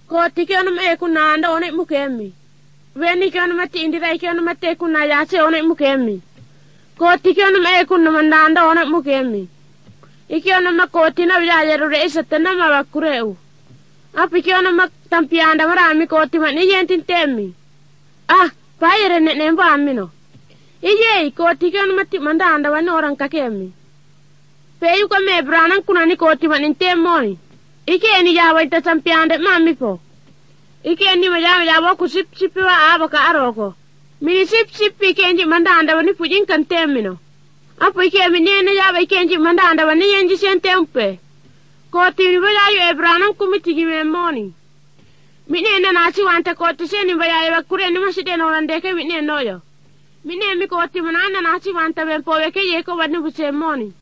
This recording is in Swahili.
Koti kionu me kuna anda one mukemi. Weni kionu mati indira kionu mate kuna yase one mukemi. Koti kionu me kuna mandanda one mukemi. Ikionu ma koti na vijayero reisa tena mawakureu. Api kionu ma tampianda marami koti ma ni yentin temi. Ah, payere nemba amino. Ije koti kionu mati mandanda wani orang kakemi. Peyu ka me branan kuna ni koti ma nintemoni. Ike ni jawa ita tampianda mami po. Ike ni majawa ku sip wa aba ka aroko. Mini sip ike mandanda wani pujin kan temino. Apo ike minene jawa ike mandanda wani yenji sentempe. Koti ni bajayo branan kumitigi memoni. Minene nasi wante koti seni bajayo wakure ni maside no randeke minene noyo. Minene mi koti manana nasi wante bempo weke yeko wani busemoni.